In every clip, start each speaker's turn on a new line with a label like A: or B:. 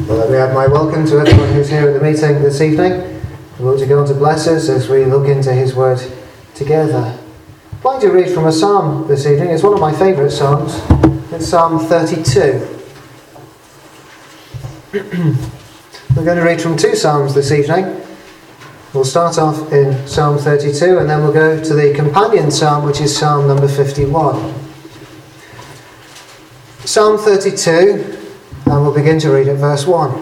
A: Well, let me add my welcome to everyone who's here at the meeting this evening. We want to go on to bless us as we look into His Word together. I'd like to read from a psalm this evening. It's one of my favourite psalms. It's Psalm 32. We're going to read from two psalms this evening. We'll start off in Psalm 32 and then we'll go to the companion psalm, which is Psalm number 51. Psalm 32, and we'll begin to read at verse 1.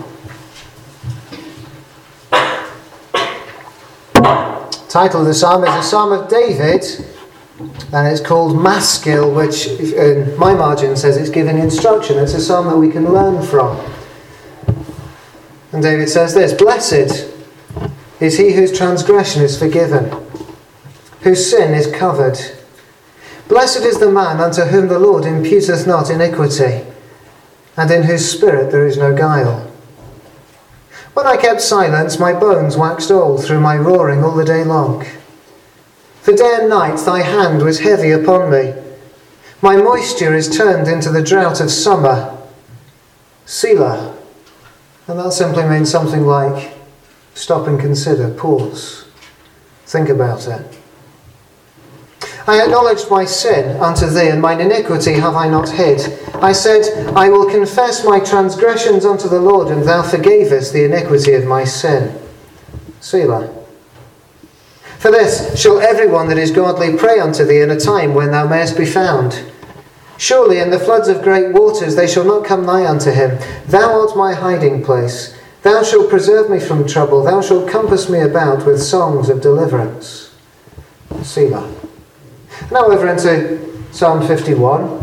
A: The title of the psalm is a Psalm of David, and it's called Maskil, which in my margin says it's giving instruction. It's a psalm that we can learn from. And David says this: "Blessed is he whose transgression is forgiven, whose sin is covered. Blessed is the man unto whom the Lord imputeth not iniquity, and in whose spirit there is no guile. When I kept silence, my bones waxed old through my roaring all the day long. For day and night thy hand was heavy upon me. My moisture is turned into the drought of summer. Selah." And that simply means something like stop and consider, pause, think about it. "I acknowledged my sin unto thee, and mine iniquity have I not hid. I said, I will confess my transgressions unto the Lord, and thou forgavest the iniquity of my sin. Selah. For this shall everyone that is godly pray unto thee in a time when thou mayest be found. Surely in the floods of great waters they shall not come nigh unto him. Thou art my hiding place. Thou shalt preserve me from trouble. Thou shalt compass me about with songs of deliverance." Selah. Now over into Psalm 51.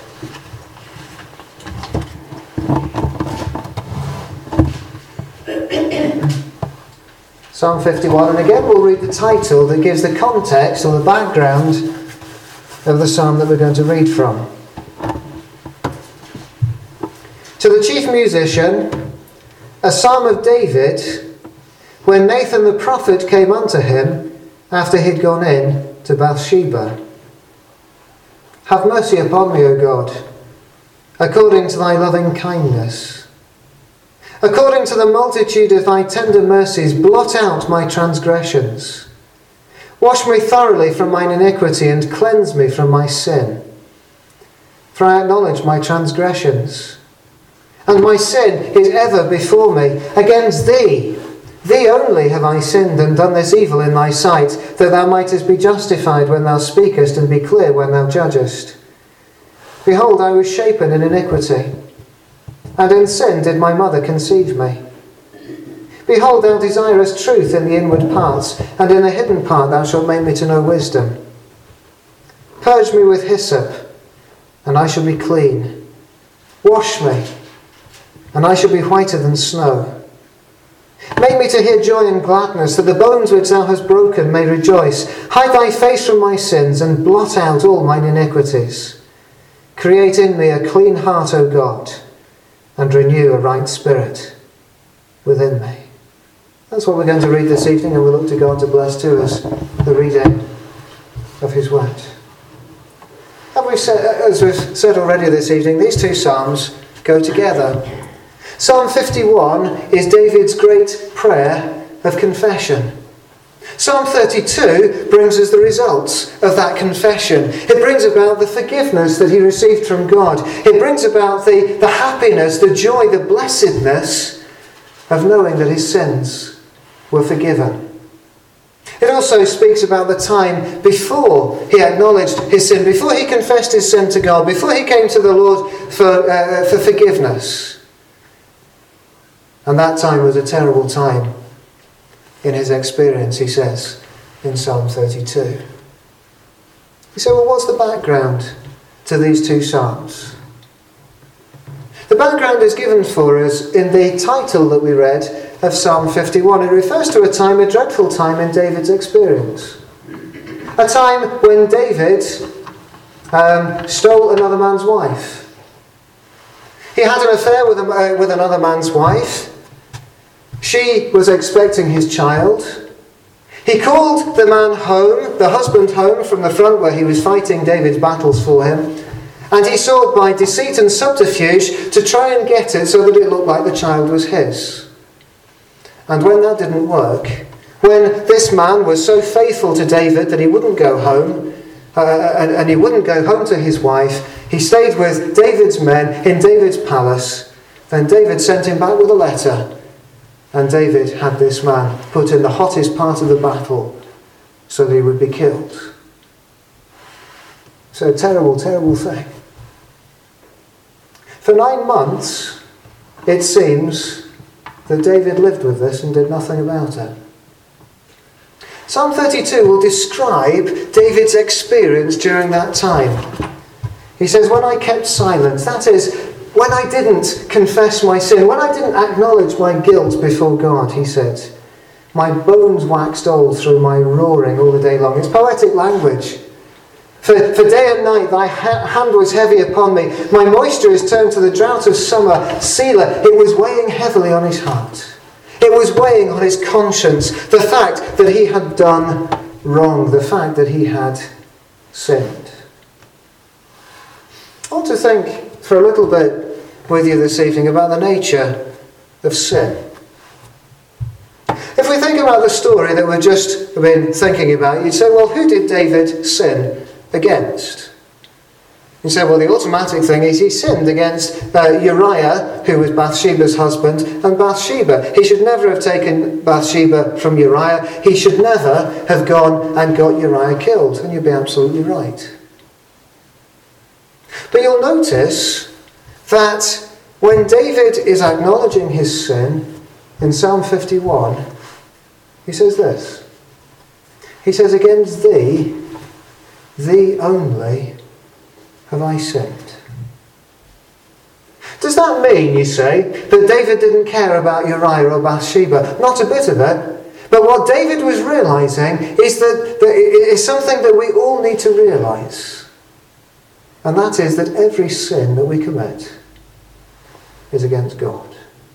A: Psalm 51, and again we'll read the title that gives the context or the background of the psalm that we're going to read from. "To the chief musician, a psalm of David, when Nathan the prophet came unto him after he'd gone in to Bathsheba. Have mercy upon me, O God, according to thy loving kindness. According to the multitude of thy tender mercies, blot out my transgressions. Wash me thoroughly from mine iniquity, and cleanse me from my sin. For I acknowledge my transgressions, and my sin is ever before me. Against thee only have I sinned, and done this evil in thy sight, that thou mightest be justified when thou speakest, and be clear when thou judgest. Behold, I was shapen in iniquity, and in sin did my mother conceive me. Behold, thou desirest truth in the inward parts, and in the hidden part thou shalt make me to know wisdom. Purge me with hyssop, and I shall be clean. Wash me, and I shall be whiter than snow. Make me to hear joy and gladness, that the bones which thou hast broken may rejoice. Hide thy face from my sins, and blot out all mine iniquities. Create in me a clean heart, O God, and renew a right spirit within me." That's what we're going to read this evening, and we'll look to God to bless to us the reading of His Word. As we've said already this evening, these two psalms go together. Psalm 51 is David's great prayer of confession. Psalm 32 brings us the results of that confession. It brings about the forgiveness that he received from God. It brings about the happiness, the joy, the blessedness of knowing that his sins were forgiven. It also speaks about the time before he acknowledged his sin, before he confessed his sin to God, before he came to the Lord for forgiveness. And that time was a terrible time in his experience, he says in Psalm 32. You say, well, what's the background to these two psalms? The background is given for us in the title that we read of Psalm 51. It refers to a dreadful time in David's experience. A time when David stole another man's wife. He had an affair with another man's wife. She was expecting his child. He called the man home, the husband home from the front where he was fighting David's battles for him. And he sought by deceit and subterfuge to try and get it so that it looked like the child was his. And when that didn't work, when this man was so faithful to David that he wouldn't go home, and he wouldn't go home to his wife, he stayed with David's men in David's palace, then David sent him back with a letter, and David had this man put in the hottest part of the battle so that he would be killed. So a terrible, terrible thing. For 9 months, it seems that David lived with this and did nothing about it. Psalm 32 will describe David's experience during that time. He says, when I kept silence, that is, when I didn't confess my sin, when I didn't acknowledge my guilt before God, he said, my bones waxed old through my roaring all the day long. It's poetic language. For day and night thy hand was heavy upon me. My moisture is turned to the drought of summer. Selah, it was weighing heavily on his heart. It was weighing on his conscience, the fact that he had done wrong, the fact that he had sinned. I want to think for a little bit with you this evening about the nature of sin. If we think about the story that we've just been thinking about, you'd say, well, who did David sin against? You say, well, the automatic thing is he sinned against Uriah, who was Bathsheba's husband, and Bathsheba. He should never have taken Bathsheba from Uriah. He should never have gone and got Uriah killed. And you'd be absolutely right. But you'll notice that when David is acknowledging his sin in Psalm 51, he says this. He says, against thee, thee only, have I sinned. Does that mean, you say, that David didn't care about Uriah or Bathsheba? Not a bit of it. But what David was realising is that it is something that we all need to realise. And that is that every sin that we commit is against God.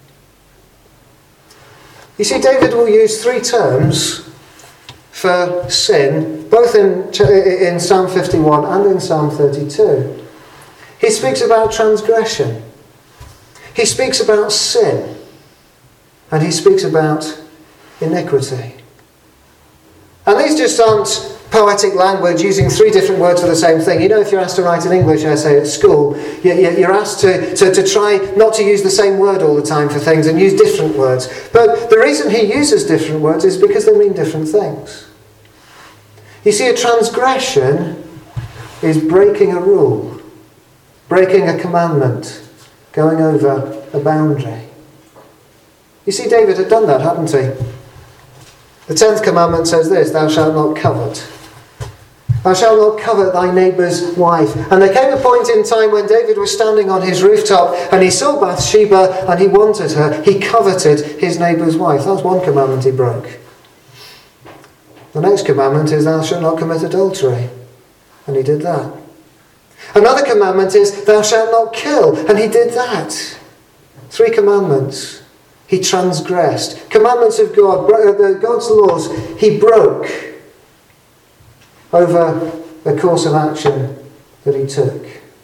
A: You see, David will use 3 terms for sin, both in Psalm 51 and in Psalm 32. He speaks about transgression. He speaks about sin. And he speaks about iniquity. And these just aren't poetic language using 3 different words for the same thing. You know, if you're asked to write an English essay at school, you're asked to try not to use the same word all the time for things and use different words. But the reason he uses different words is because they mean different things. You see, a transgression is breaking a rule, breaking a commandment, going over a boundary. You see, David had done that, hadn't he? The 10th commandment says this, thou shalt not covet. Thou shalt not covet thy neighbour's wife. And there came a point in time when David was standing on his rooftop and he saw Bathsheba and he wanted her. He coveted his neighbour's wife. That was one commandment he broke. The next commandment is thou shalt not commit adultery. And he did that. Another commandment is thou shalt not kill. And he did that. 3 commandments. He transgressed. Commandments of God, God's laws, he broke over the course of action that he took.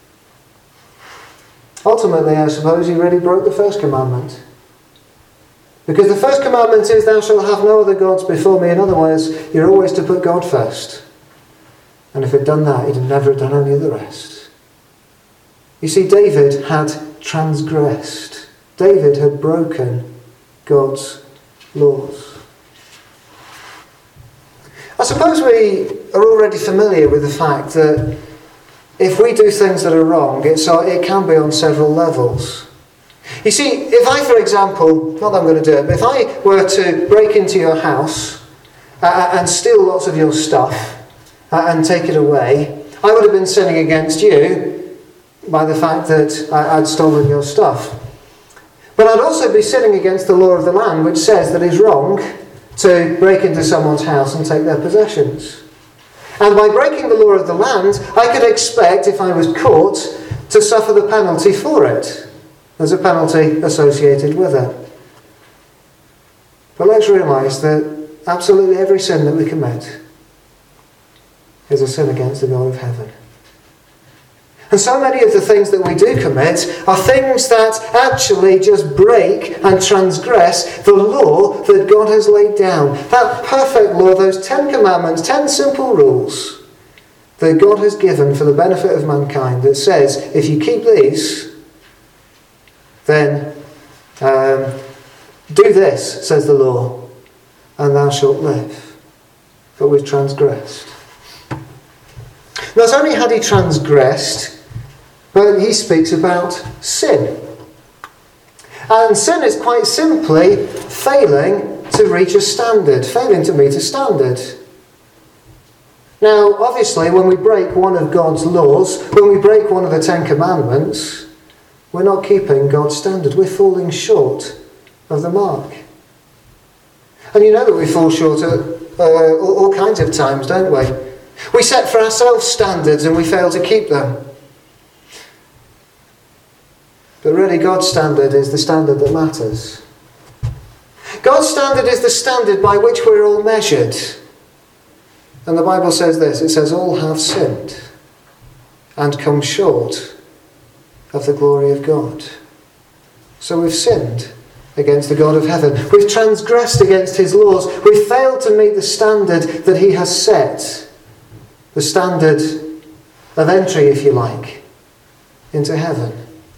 A: Ultimately, I suppose he really broke the first commandment. Because the first commandment is, thou shalt have no other gods before me. In other words, you're always to put God first. And if he'd done that, he'd never have done any of the rest. You see, David had transgressed. David had broken God's laws. I suppose we are already familiar with the fact that if we do things that are wrong, it can be on several levels. You see, if I, for example, not that I'm going to do it, but if I were to break into your house and steal lots of your stuff and take it away, I would have been sinning against you by the fact that I'd stolen your stuff. But I'd also be sinning against the law of the land, which says that it's wrong to break into someone's house and take their possessions. And by breaking the law of the land, I could expect, if I was caught, to suffer the penalty for it. There's a penalty associated with it. But let's realise that absolutely every sin that we commit is a sin against the God of heaven. And so many of the things that we do commit are things that actually just break and transgress the law that God has laid down. That perfect law, those 10 commandments, 10 simple rules that God has given for the benefit of mankind, that says, if you keep these, then do this, says the law, and thou shalt live. But we've transgressed. Not only had he transgressed, but he speaks about sin. And sin is quite simply failing to reach a standard, failing to meet a standard. Now, obviously, when we break one of God's laws, when we break one of the 10 commandments, we're not keeping God's standard. We're falling short of the mark. And you know that we fall short at all kinds of times, don't we? We set for ourselves standards and we fail to keep them. But really, God's standard is the standard that matters. God's standard is the standard by which we're all measured. And the Bible says this, it says, all have sinned and come short of the glory of God. So we've sinned against the God of heaven. We've transgressed against his laws. We've failed to meet the standard that he has set. The standard of entry, if you like, into heaven.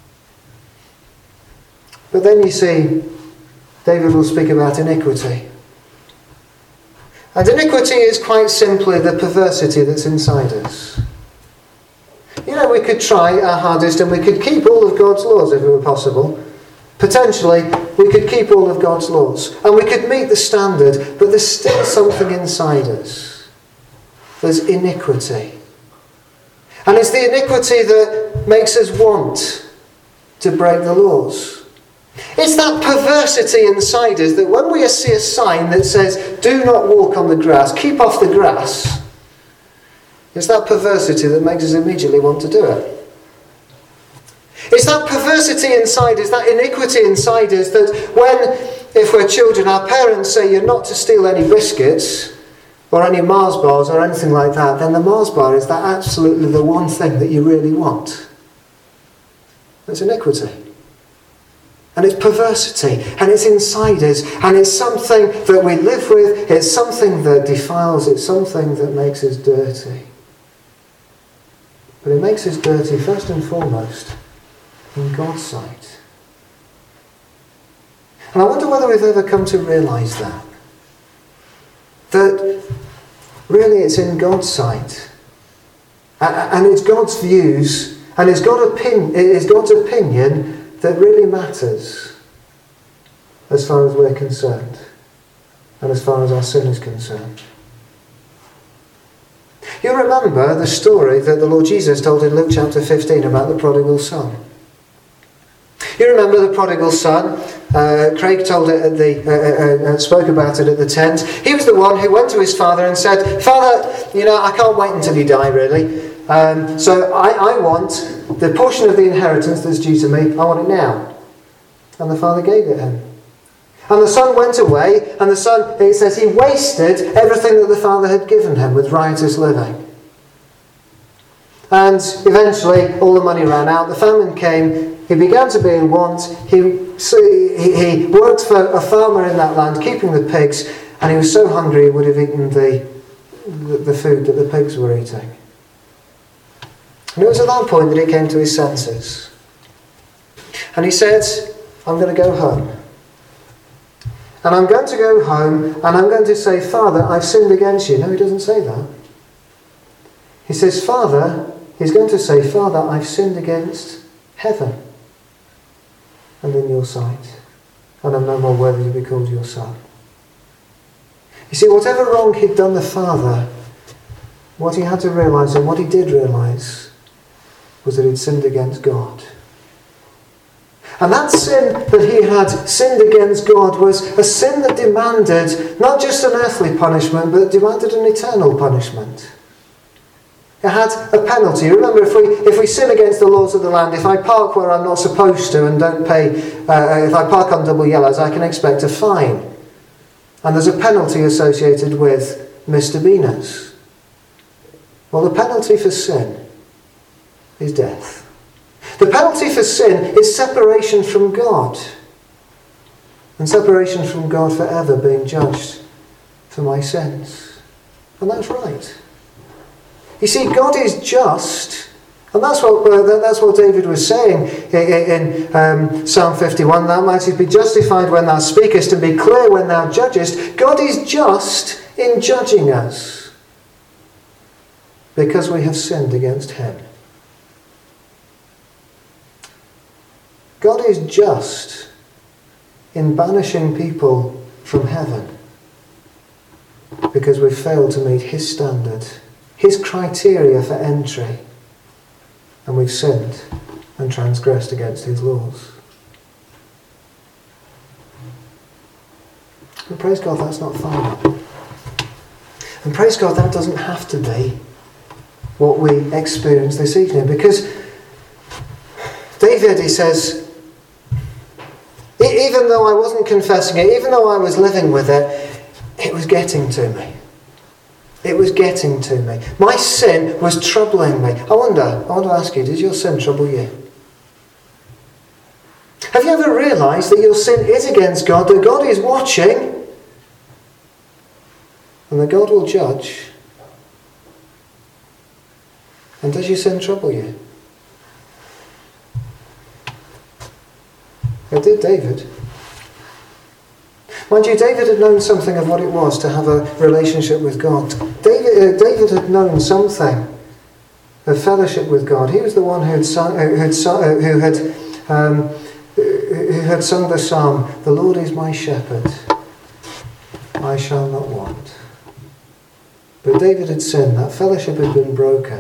A: But then you see, David will speak about iniquity. And iniquity is quite simply the perversity that's inside us. You know, we could try our hardest and we could keep all of God's laws if it were possible. Potentially, we could keep all of God's laws. And we could meet the standard, but there's still something inside us. There's iniquity. And it's the iniquity that makes us want to break the laws. It's that perversity inside us that when we see a sign that says, do not walk on the grass, keep off the grass, it's that perversity that makes us immediately want to do it. It's that perversity inside us, that iniquity inside us, that when, if we're children, our parents say you're not to steal any biscuits or any Mars bars or anything like that, then the Mars bar is that absolutely the one thing that you really want. It's iniquity. And it's perversity, and it's inside us, and it's something that we live with, it's something that defiles, it's something that makes us dirty. But it makes us dirty first and foremost in God's sight. And I wonder whether we've ever come to realise that. That really it's in God's sight. And it's God's views, and it's God's opinion that really matters as far as we're concerned and as far as our sin is concerned. You remember the story that the Lord Jesus told in Luke chapter 15 about the prodigal son. You remember the prodigal son. Craig told it at spoke about it at the tent. He was the one who went to his father and said, Father, I can't wait until you die really. So I want the portion of the inheritance that's due to me, I want it now. And the father gave it him. And the son went away, and the son, it says, he wasted everything that the father had given him with riotous living. And eventually, all the money ran out, the famine came, he began to be in want, he worked for a farmer in that land, keeping the pigs, and he was so hungry he would have eaten the food that the pigs were eating. And it was at that point that he came to his senses. And he said, I'm going to go home. And I'm going to go home and I'm going to say, Father, I've sinned against you. No, he doesn't say that. He says, he's going to say, Father, I've sinned against heaven and in your sight. And I'm no more worthy to be called your son. You see, whatever wrong he'd done the father, what he had to realise and what he did realise was that he'd sinned against God. And that sin that he had sinned against God was a sin that demanded not just an earthly punishment, but demanded an eternal punishment. It had a penalty. Remember, if we sin against the laws of the land, if I park where I'm not supposed to and don't pay, if I park on double yellows, I can expect a fine. And there's a penalty associated with misdemeanours. Well, the penalty for sin is death. The penalty for sin is separation from God. And separation from God forever, being judged for my sins. And that's right. You see, God is just, and that's what David was saying in Psalm 51. Thou mightest be justified when thou speakest, and be clear when thou judgest. God is just in judging us, because we have sinned against him. God is just in banishing people from heaven, because we've failed to meet his standard, his criteria for entry, and we've sinned and transgressed against his laws. And praise God, that's not final. And praise God, that doesn't have to be what we experience this evening, because David, he says, even though I wasn't confessing it, even though I was living with it, it was getting to me. It was getting to me. My sin was troubling me. I want to ask you, does your sin trouble you? Have you ever realised that your sin is against God, that God is watching, and that God will judge? And does your sin trouble you? It did David. Mind you, David had known something of what it was to have a relationship with God. David had known something of fellowship with God. He was the one who had sung the psalm, "The Lord is my shepherd, I shall not want." But David had sinned. That fellowship had been broken.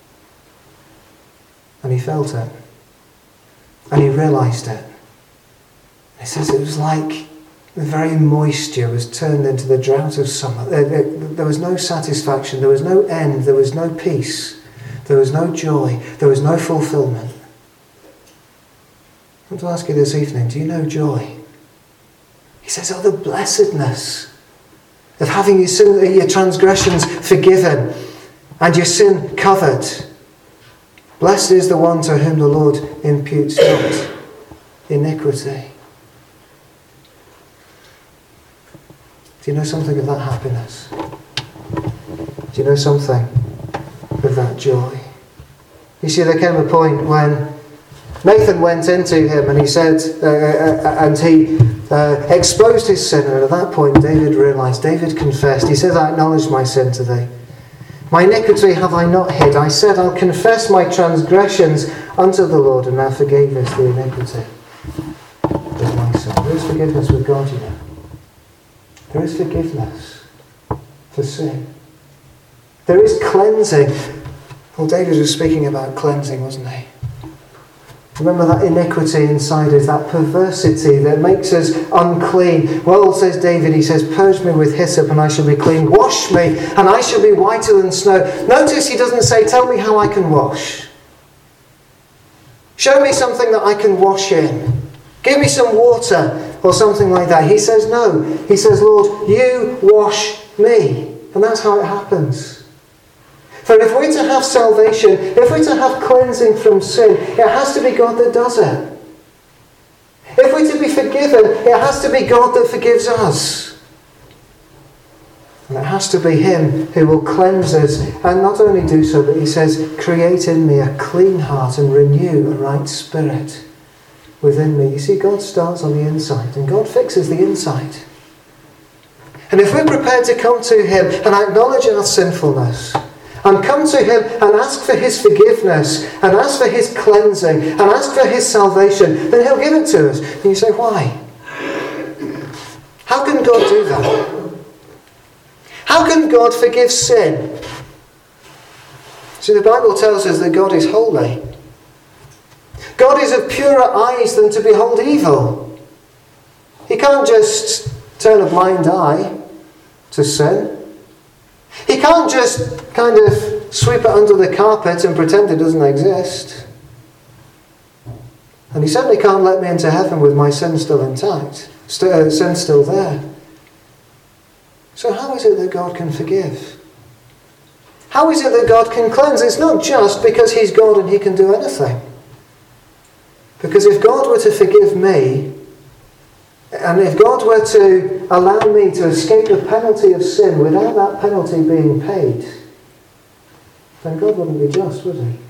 A: And he felt it. And he realised it. He says it was like the very moisture was turned into the drought of summer. There was no satisfaction, there was no end, there was no peace, there was no joy, there was no fulfilment. I want to ask you this evening, do you know joy? He says, oh, the blessedness of having your transgressions forgiven and your sin covered. Blessed is the one to whom the Lord imputes not iniquity. Do you know something of that happiness? Do you know something of that joy? You see, there came a point when Nathan went into him and he said, and he exposed his sin. And at that point, David confessed. He says, I acknowledge my sin to thee. My iniquity have I not hid. I said, I'll confess my transgressions unto the Lord, and thou forgavest the iniquity of my sin. There is forgiveness with God, you know. There is forgiveness for sin. There is cleansing. Well, David was speaking about cleansing, wasn't he? Remember that iniquity inside us, that perversity that makes us unclean. Well, says David, he says, purge me with hyssop and I shall be clean. Wash me and I shall be whiter than snow. Notice he doesn't say, tell me how I can wash. Show me something that I can wash in. Give me some water or something like that. He says no. He says, Lord, you wash me. And that's how it happens. For if we're to have salvation, if we're to have cleansing from sin, it has to be God that does it. If we're to be forgiven, it has to be God that forgives us. And it has to be him who will cleanse us. And not only do so, but he says, create in me a clean heart and renew a right spirit within me. You see, God starts on the inside and God fixes the inside. And if we're prepared to come to him and acknowledge our sinfulness and come to him and ask for his forgiveness and ask for his cleansing and ask for his salvation, then he'll give it to us. And you say, why? How can God do that? How can God forgive sin? See, the Bible tells us that God is holy. God is of purer eyes than to behold evil. He can't just turn a blind eye to sin. He can't just kind of sweep it under the carpet and pretend it doesn't exist. And he certainly can't let me into heaven with my sin still intact, sin still there. So how is it that God can forgive? How is it that God can cleanse? It's not just because he's God and he can do anything. Because if God were to forgive me, and if God were to allow me to escape the penalty of sin without that penalty being paid, then God wouldn't be just, would he?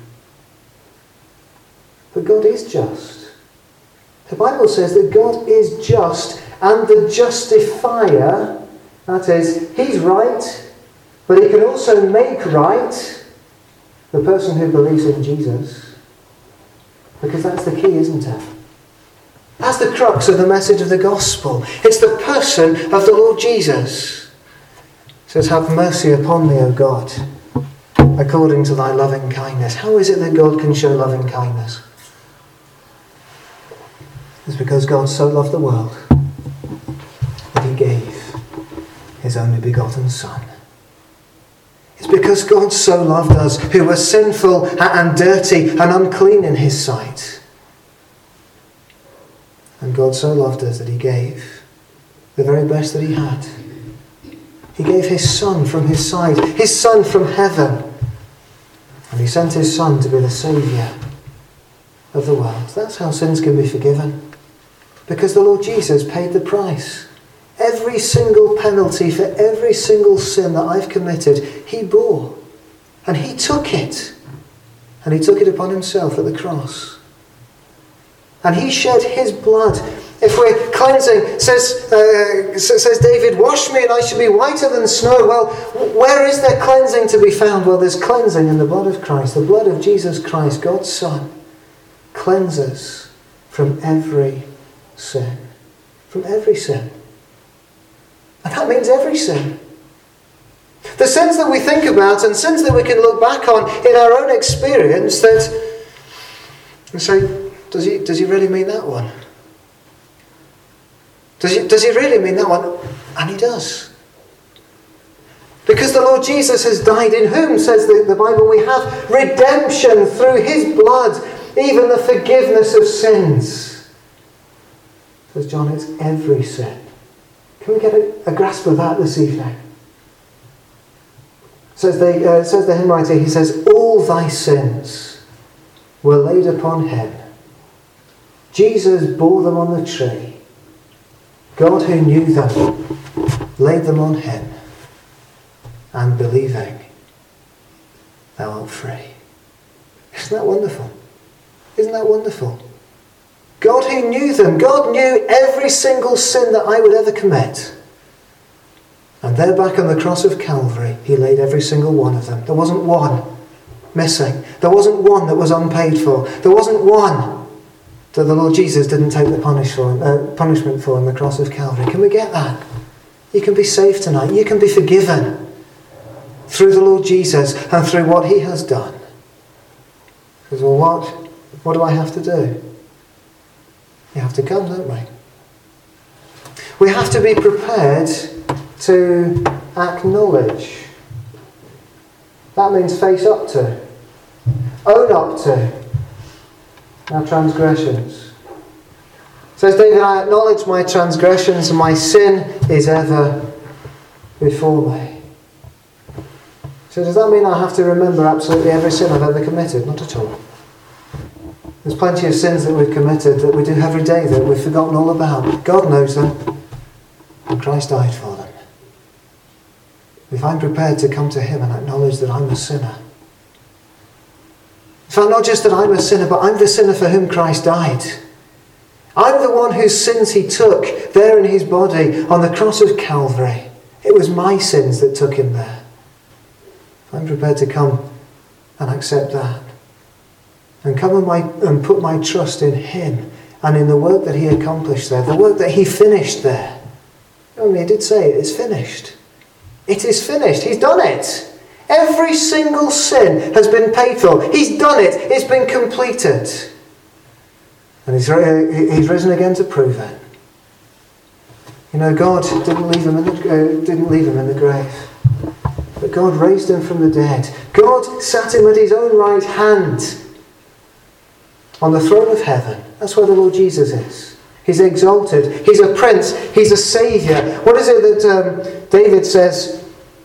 A: But God is just. The Bible says that God is just and the justifier. That is, he's right, but he can also make right the person who believes in Jesus. Because that's the key, isn't it? That's the crux of the message of the gospel. It's the person of the Lord Jesus. It says, have mercy upon me, O God, according to thy loving kindness. How is it that God can show loving kindness? It's because God so loved the world that he gave his only begotten Son. It's because God so loved us, who were sinful and dirty and unclean in his sight. And God so loved us that he gave the very best that he had. He gave his Son from his side, his Son from heaven. And he sent his Son to be the Saviour of the world. That's how sins can be forgiven. Because the Lord Jesus paid the price. Every single penalty for every single sin that I've committed, he bore. And he took it. And he took it upon himself at the cross. And he shed his blood. If we're cleansing, says David, wash me and I shall be whiter than snow. Well, where is there cleansing to be found? Well, there's cleansing in the blood of Christ. The blood of Jesus Christ, God's Son, cleanses from every sin. From every sin. And that means every sin. The sins that we think about and sins that we can look back on in our own experience that and say, does he really mean that one? Does he really mean that one? And he does. Because the Lord Jesus has died, in whom, says the Bible, we have redemption through his blood, even the forgiveness of sins. Says John, it's every sin. Can we get a grasp of that this evening? Says the hymn writer, he says, all thy sins were laid upon him. Jesus bore them on the tree. God who knew them laid them on him. And believing, thou art free. Isn't that wonderful? Isn't that wonderful? God who knew them. God knew every single sin that I would ever commit. And there back on the cross of Calvary, he laid every single one of them. There wasn't one missing. There wasn't one that was unpaid for. There wasn't one that the Lord Jesus didn't take the punishment for on the cross of Calvary. Can we get that? You can be saved tonight. You can be forgiven through the Lord Jesus and through what he has done. Because, well, what do I have to do? You have to come, don't we? We have to be prepared to acknowledge. That means face up to, own up to our transgressions. Says David, I acknowledge my transgressions and my sin is ever before me. So does that mean I have to remember absolutely every sin I've ever committed? Not at all. There's plenty of sins that we've committed that we do every day that we've forgotten all about. God knows them. And Christ died for them. If I'm prepared to come to him and acknowledge that I'm a sinner. In fact, not just that I'm a sinner, but I'm the sinner for whom Christ died. I'm the one whose sins he took there in his body on the cross of Calvary. It was my sins that took him there. If I'm prepared to come and accept that, and come and put my trust in him and in the work that he accomplished there, the work that he finished there. I mean, he did say it's finished. It is finished. He's done it. Every single sin has been paid for. He's done it. It's been completed. And he's risen again to prove it. You know, God didn't leave him in the grave. But God raised him from the dead. God sat him at his own right hand on the throne of heaven. That's where the Lord Jesus is. He's exalted. He's a prince. He's a saviour. What is it that David says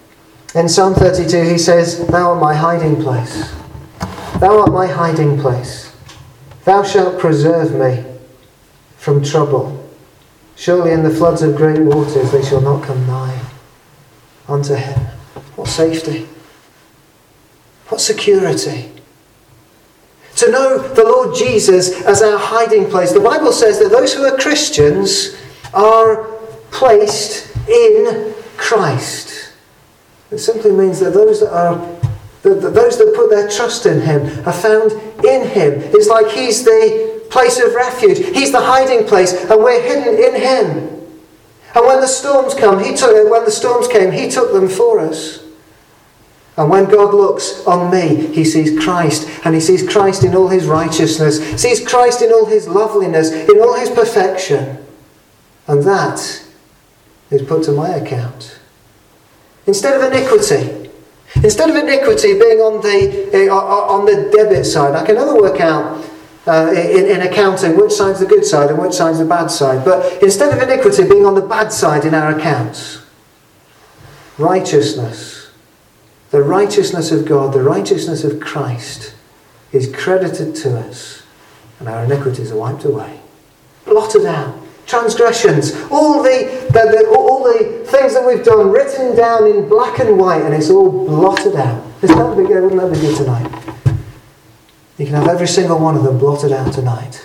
A: In Psalm 32 he says, "Thou art my hiding place. Thou art my hiding place. Thou shalt preserve me from trouble. Surely in the floods of great waters they shall not come nigh unto him." What safety. What security. To know the Lord Jesus as our hiding place. The Bible says that those who are Christians are placed in Christ. It simply means that those that put their trust in him are found in him. It's like he's the place of refuge. He's the hiding place, and we're hidden in him. And when the storms came, he took them for us. And when God looks on me, he sees Christ, and he sees Christ in all his righteousness, sees Christ in all his loveliness, in all his perfection. And that is put to my account. Instead of iniquity being on the debit side, I can never work out in accounting which side's the good side and which side's the bad side. But instead of iniquity being on the bad side in our accounts, righteousness, the righteousness of God, the righteousness of Christ is credited to us, and our iniquities are wiped away, blotted out. Transgressions, all the things that we've done, written down in black and white, and it's all blotted out. Wouldn't that be good tonight? You can have every single one of them blotted out tonight.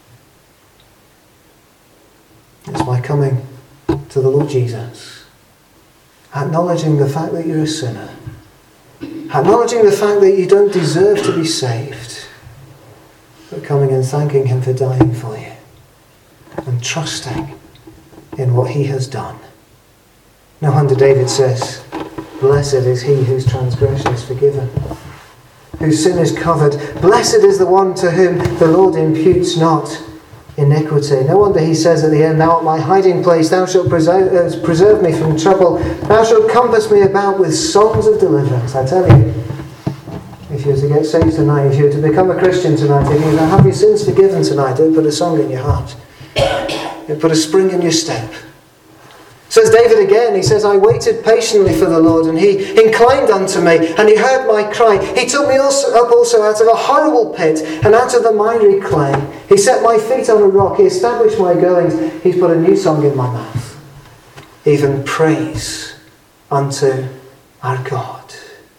A: It's by coming to the Lord Jesus, acknowledging the fact that you're a sinner, acknowledging the fact that you don't deserve to be saved, but coming and thanking him for dying for you, and trusting in what he has done. No wonder David says, "Blessed is he whose transgression is forgiven, whose sin is covered. Blessed is the one to whom the Lord imputes not iniquity." No wonder he says at the end, "Thou art my hiding place, thou shalt preserve me from trouble. Thou shalt compass me about with songs of deliverance." I tell you, if you were to get saved tonight, if you were to become a Christian tonight, if you were to have your sins forgiven tonight, it would put a song in your heart. It would put a spring in your step. Says David again, he says, "I waited patiently for the Lord, and he inclined unto me, and he heard my cry. He took me up also out of a horrible pit, and out of the miry clay. He set my feet on a rock, he established my goings. He's put a new song in my mouth, even praise unto our God."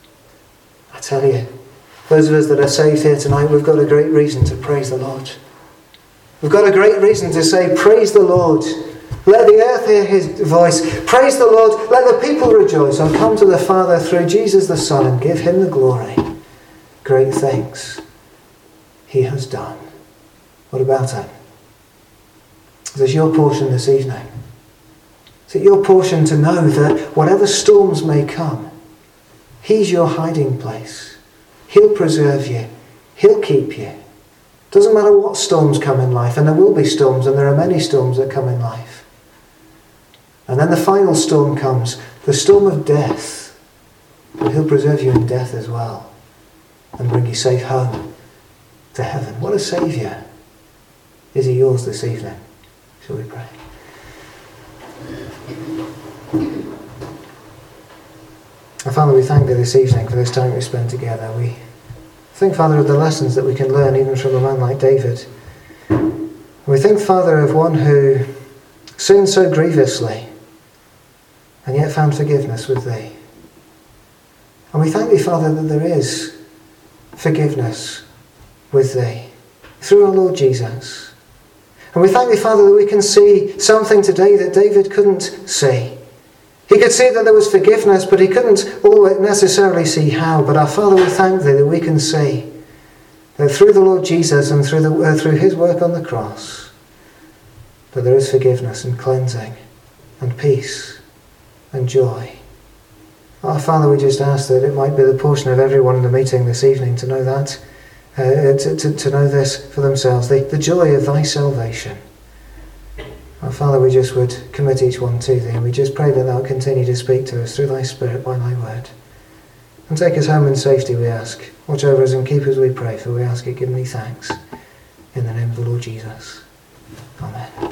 A: I tell you, those of us that are saved here tonight, we've got a great reason to praise the Lord. We've got a great reason to say, "Praise the Lord. Let the earth hear his voice. Praise the Lord. Let the people rejoice and come to the Father through Jesus the Son and give him the glory. Great things he has done." What about it? Is it your portion this evening? Is it your portion to know that whatever storms may come, he's your hiding place. He'll preserve you. He'll keep you. Doesn't matter what storms come in life, and there will be storms, and there are many storms that come in life. And then the final storm comes, the storm of death. But he'll preserve you in death as well, and bring you safe home to heaven. What a Saviour. Is he yours this evening? Shall we pray? Our Father, we thank thee this evening for this time we spent together. We think, Father, of the lessons that we can learn even from a man like David. We think, Father, of one who sinned so grievously and yet found forgiveness with thee. And we thank thee, Father, that there is forgiveness with thee through our Lord Jesus. And we thank thee, Father, that we can see something today that David couldn't see. He could see that there was forgiveness, but he couldn't always necessarily see how. But our Father, we thank thee that we can see that through the Lord Jesus and through his work on the cross, that there is forgiveness and cleansing and peace and joy. Our Father, we just ask that it might be the portion of everyone in the meeting this evening to know that, to know this for themselves, the joy of thy salvation. Our Father, we just would commit each one to thee, and we just pray that thou continue to speak to us through thy Spirit by thy word. And take us home in safety, we ask. Watch over us and keep us, we pray, for we ask it, giving thee thanks. In the name of the Lord Jesus. Amen.